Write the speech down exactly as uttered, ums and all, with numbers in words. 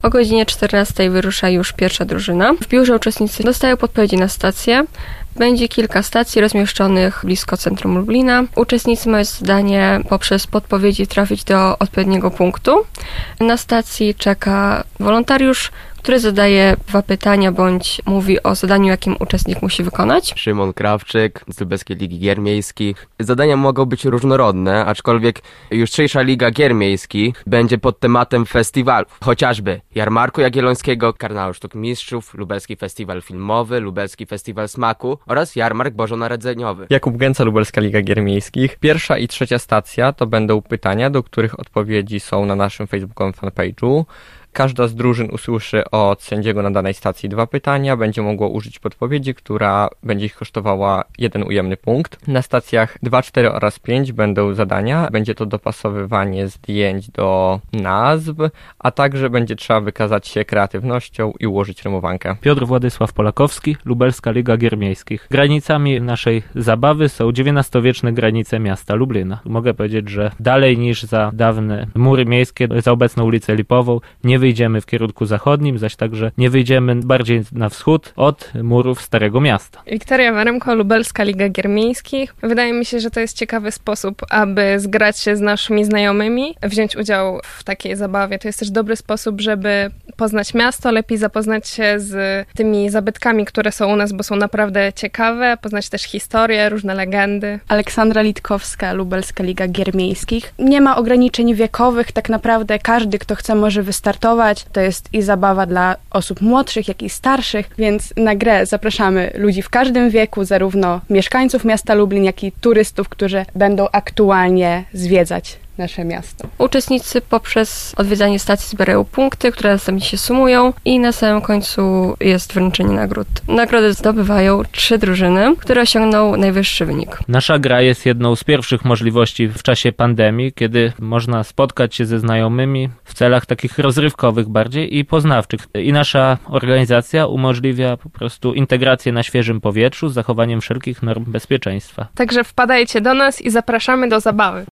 O godzinie czternastej wyrusza już pierwsza drużyna. W biurze uczestnicy dostają podpowiedzi na stację. Będzie kilka stacji rozmieszczonych blisko centrum Lublina. Uczestnicy mają zadanie poprzez podpowiedzi trafić do odpowiedniego punktu. Na stacji czeka wolontariusz, który zadaje dwa pytania bądź mówi o zadaniu, jakim uczestnik musi wykonać. Szymon Krawczyk z Lubelskiej Ligi Gier Miejskich. Zadania mogą być różnorodne, aczkolwiek jutrzejsza Liga Gier Miejskich będzie pod tematem festiwalów. Chociażby Jarmarku Jagiellońskiego, Karnawał Sztuk Mistrzów, Lubelski Festiwal Filmowy, Lubelski Festiwal Smaku oraz Jarmark Bożonarodzeniowy. Jakub Gęca, Lubelska Liga Gier Miejskich. Pierwsza i trzecia stacja to będą pytania, do których odpowiedzi są na naszym facebookowym fanpage'u. Każda z drużyn usłyszy od sędziego na danej stacji dwa pytania, będzie mogło użyć podpowiedzi, która będzie ich kosztowała jeden ujemny punkt. Na stacjach dwa, cztery oraz pięć będą zadania, będzie to dopasowywanie zdjęć do nazw, a także będzie trzeba wykazać się kreatywnością i ułożyć rymowankę. Piotr Władysław Polakowski, Lubelska Liga Gier Miejskich. Granicami naszej zabawy są dziewiętnastowieczne granice miasta Lublina. Mogę powiedzieć, że dalej niż za dawne mury miejskie, za obecną ulicę Lipową, nie wyjdziemy w kierunku zachodnim, zaś także nie wyjdziemy bardziej na wschód od murów Starego Miasta. Wiktoria Waremko, Lubelska Liga Gier Miejskich. Wydaje mi się, że to jest ciekawy sposób, aby zgrać się z naszymi znajomymi, wziąć udział w takiej zabawie. To jest też dobry sposób, żeby poznać miasto, lepiej zapoznać się z tymi zabytkami, które są u nas, bo są naprawdę ciekawe, poznać też historię, różne legendy. Aleksandra Litkowska, Lubelska Liga Gier Miejskich. Nie ma ograniczeń wiekowych, tak naprawdę każdy, kto chce, może wystartować. To jest i zabawa dla osób młodszych, jak i starszych, więc na grę zapraszamy ludzi w każdym wieku, zarówno mieszkańców miasta Lublin, jak i turystów, którzy będą aktualnie zwiedzać nasze miasto. Uczestnicy poprzez odwiedzanie stacji zbierają punkty, które następnie się sumują i na samym końcu jest wręczenie nagród. Nagrody zdobywają trzy drużyny, które osiągną najwyższy wynik. Nasza gra jest jedną z pierwszych możliwości w czasie pandemii, kiedy można spotkać się ze znajomymi w celach takich rozrywkowych bardziej i poznawczych. I nasza organizacja umożliwia po prostu integrację na świeżym powietrzu z zachowaniem wszelkich norm bezpieczeństwa. Także wpadajcie do nas i zapraszamy do zabawy.